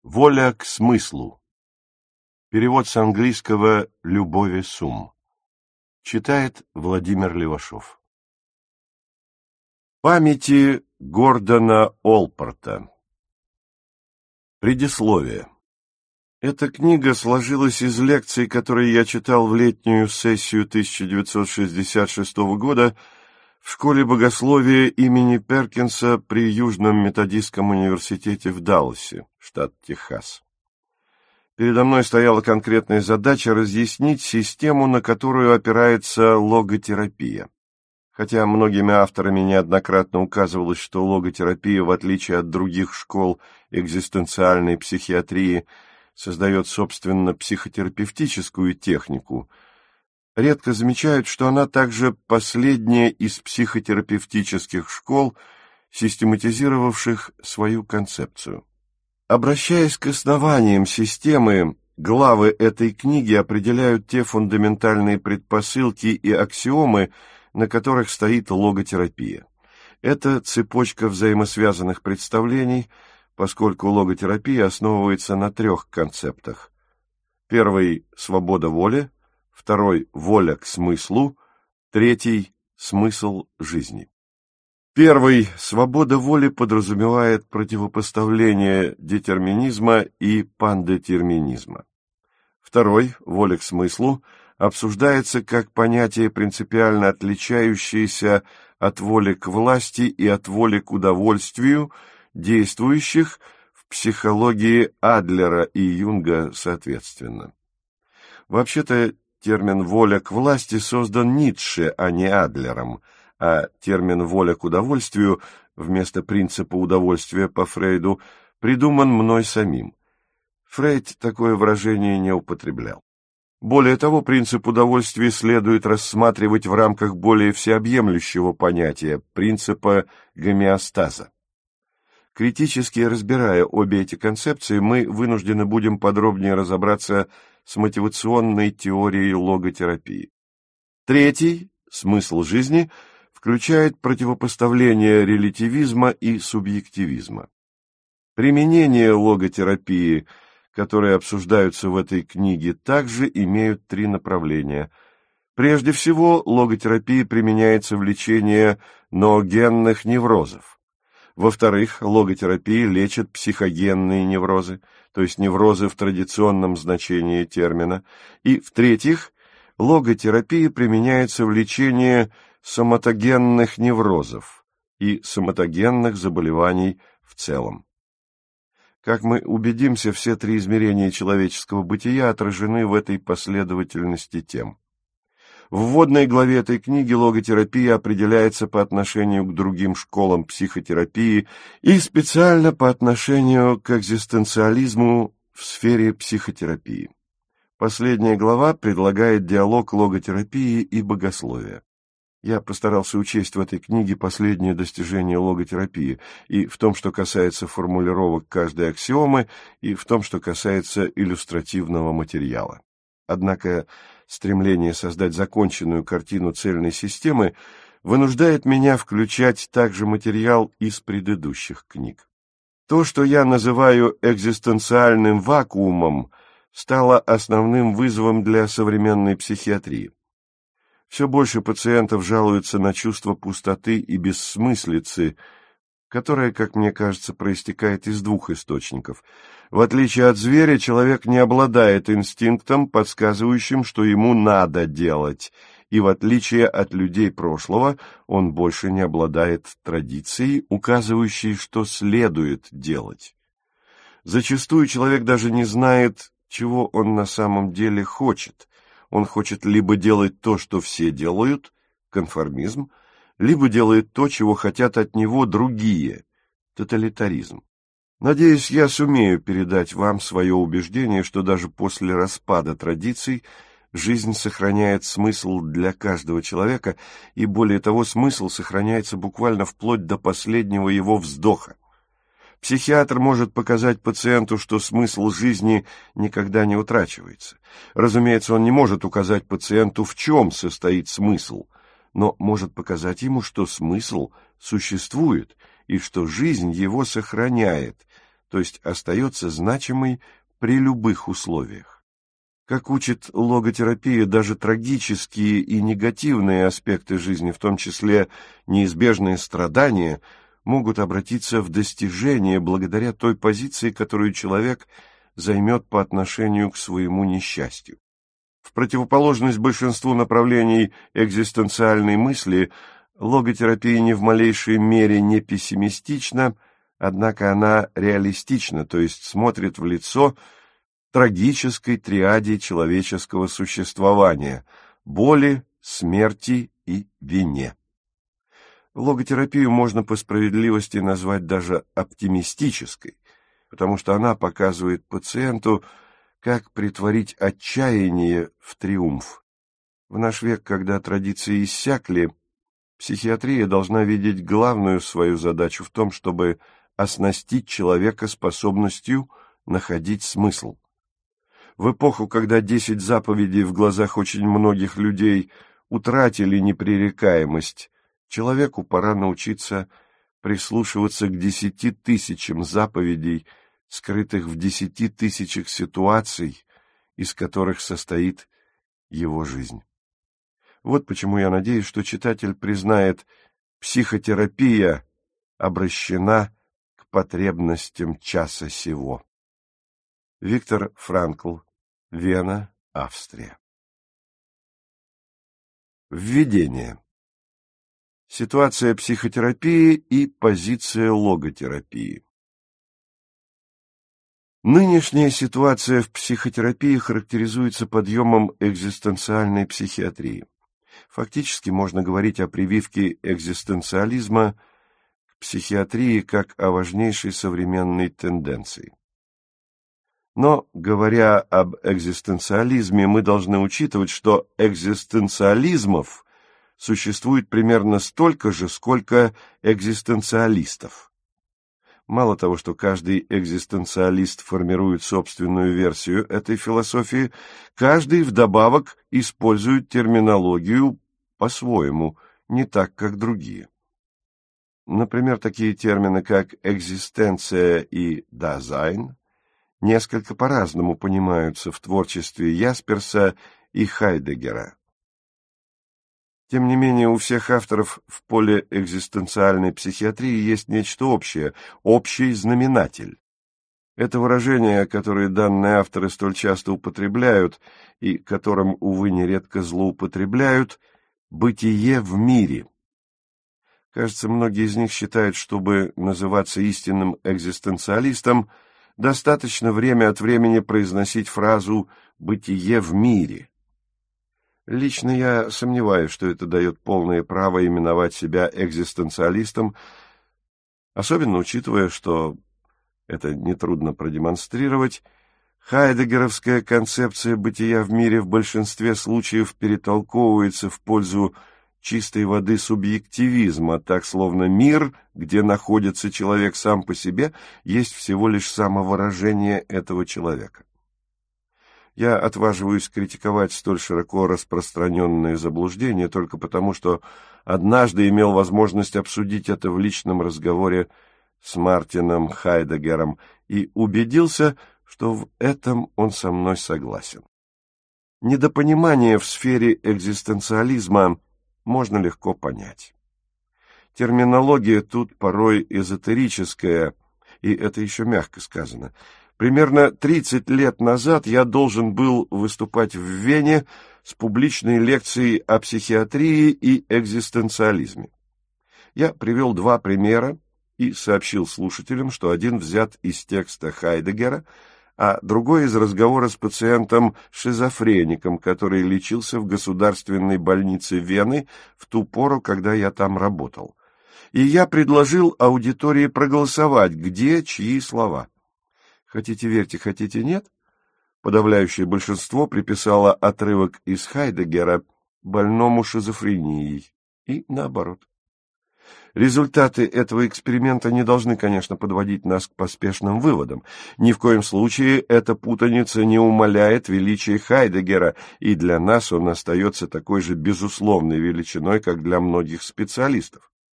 Воля к смыслу. Перевод с английского Любови Сум. Читает Владимир Левашов. Памяти Гордона Олпорта. Предисловие. Эта книга сложилась из лекций, которые я читал в летнюю сессию 1966 года в школе богословия имени Перкинса при Южном методистском университете в Далласе, штат Техас. Передо мной стояла конкретная задача разъяснить систему, на которую опирается логотерапия. Хотя многими авторами неоднократно указывалось, что логотерапия, в отличие от других школ экзистенциальной психиатрии, создает, собственно, психотерапевтическую технику, редко замечают, что она также последняя из психотерапевтических школ, систематизировавших свою концепцию. Обращаясь к основаниям системы, главы этой книги определяют те фундаментальные предпосылки и аксиомы, на которых стоит логотерапия. Это цепочка взаимосвязанных представлений, поскольку логотерапия основывается на трех концептах. Первый – свобода воли, второй – воля к смыслу, третий – смысл жизни. Первый – свобода воли подразумевает противопоставление детерминизма и пандетерминизма. Второй – воля к смыслу обсуждается как понятие, принципиально отличающееся от воли к власти и от воли к удовольствию, действующих в психологии Адлера и Юнга соответственно. Вообще-то термин «воля к власти» создан Ницше, а не Адлером, а термин «воля к удовольствию» вместо принципа удовольствия по Фрейду придуман мной самим. Фрейд такое выражение не употреблял. Более того, принцип удовольствия следует рассматривать в рамках более всеобъемлющего понятия – принципа гомеостаза. Критически разбирая обе эти концепции, мы вынуждены будем подробнее разобраться с мотивационной теорией логотерапии. Третий, смысл жизни, включает противопоставление релятивизма и субъективизма. Применение логотерапии, которые обсуждаются в этой книге, также имеют три направления. Прежде всего, логотерапия применяется в лечении ноогенных неврозов. Во-вторых, логотерапия лечит психогенные неврозы, то есть неврозы в традиционном значении термина. И, в-третьих, логотерапия применяется в лечении соматогенных неврозов и соматогенных заболеваний в целом. Как мы убедимся, все три измерения человеческого бытия отражены в этой последовательности тем. В вводной главе этой книги логотерапия определяется по отношению к другим школам психотерапии и специально по отношению к экзистенциализму в сфере психотерапии. Последняя глава предлагает диалог логотерапии и богословия. Я постарался учесть в этой книге последние достижения логотерапии и в том, что касается формулировок каждой аксиомы, и в том, что касается иллюстративного материала. Однако стремление создать законченную картину цельной системы вынуждает меня включать также материал из предыдущих книг. То, что я называю экзистенциальным вакуумом, стало основным вызовом для современной психиатрии. Все больше пациентов жалуются на чувство пустоты и бессмыслицы, которое, как мне кажется, проистекает из двух источников. В отличие от зверя, человек не обладает инстинктом, подсказывающим, что ему надо делать, и в отличие от людей прошлого, он больше не обладает традицией, указывающей, что следует делать. Зачастую человек даже не знает, чего он на самом деле хочет. Он хочет либо делать то, что все делают, конформизм, либо делает то, чего хотят от него другие, тоталитаризм. Надеюсь, я сумею передать вам свое убеждение, что даже после распада традиций жизнь сохраняет смысл для каждого человека, и более того, смысл сохраняется буквально вплоть до последнего его вздоха. Психиатр может показать пациенту, что смысл жизни никогда не утрачивается. Разумеется, он не может указать пациенту, в чем состоит смысл, но может показать ему, что смысл существует и что жизнь его сохраняет, то есть остается значимой при любых условиях. Как учит логотерапия, даже трагические и негативные аспекты жизни, в том числе неизбежные страдания, могут обратиться в достижение благодаря той позиции, которую человек займет по отношению к своему несчастью. В противоположность большинству направлений экзистенциальной мысли, логотерапия ни в малейшей мере не пессимистична, однако она реалистична, то есть смотрит в лицо трагической триаде человеческого существования – боли, смерти и вине. Логотерапию можно по справедливости назвать даже оптимистической, потому что она показывает пациенту, как претворить отчаяние в триумф. В наш век, когда традиции иссякли, психиатрия должна видеть главную свою задачу в том, чтобы оснастить человека способностью находить смысл. В эпоху, когда 10 заповедей в глазах очень многих людей утратили непререкаемость, человеку пора научиться прислушиваться к 10 тысячам заповедей, скрытых в 10 тысячах ситуаций, из которых состоит его жизнь. Вот почему я надеюсь, что читатель признает, психотерапия обращена к потребностям часа сего. Виктор Франкл, Вена, Австрия. Введение. Ситуация психотерапии и позиция логотерапии. Нынешняя ситуация в психотерапии характеризуется подъемом экзистенциальной психиатрии. Фактически можно говорить о прививке экзистенциализма к психиатрии как о важнейшей современной тенденции. Но, говоря об экзистенциализме, мы должны учитывать, что экзистенциализмов существует примерно столько же, сколько экзистенциалистов. Мало того, что каждый экзистенциалист формирует собственную версию этой философии, каждый вдобавок использует терминологию по-своему, не так, как другие. Например, такие термины, как экзистенция и дазайн, несколько по-разному понимаются в творчестве Ясперса и Хайдеггера. Тем не менее, у всех авторов в поле экзистенциальной психиатрии есть нечто общее – общий знаменатель. Это выражение, которое данные авторы столь часто употребляют и которым, увы, нередко злоупотребляют – бытие в мире. Кажется, многие из них считают, чтобы называться истинным экзистенциалистом, достаточно время от времени произносить фразу «бытие в мире». Лично я сомневаюсь, что это дает полное право именовать себя экзистенциалистом, особенно учитывая, что это нетрудно продемонстрировать, хайдеггеровская концепция бытия в мире в большинстве случаев перетолковывается в пользу чистой воды субъективизма, так словно мир, где находится человек сам по себе, есть всего лишь самовыражение этого человека. Я отваживаюсь критиковать столь широко распространенные заблуждения только потому, что однажды имел возможность обсудить это в личном разговоре с Мартином Хайдеггером и убедился, что в этом он со мной согласен. Недопонимание в сфере экзистенциализма можно легко понять. Терминология тут порой эзотерическая, и это еще мягко сказано. Примерно 30 лет назад я должен был выступать в Вене с публичной лекцией о психиатрии и экзистенциализме. Я привел 2 примера и сообщил слушателям, что один взят из текста Хайдеггера, а другой из разговора с пациентом-шизофреником, который лечился в государственной больнице Вены в ту пору, когда я там работал. И я предложил аудитории проголосовать, где чьи слова. Хотите верьте, хотите нет, подавляющее большинство приписало отрывок из Хайдеггера больному шизофренией, и наоборот. Результаты этого эксперимента не должны, конечно, подводить нас к поспешным выводам. Ни в коем случае эта путаница не умаляет величия Хайдеггера, и для нас он остается такой же безусловной величиной, как для многих специалистов.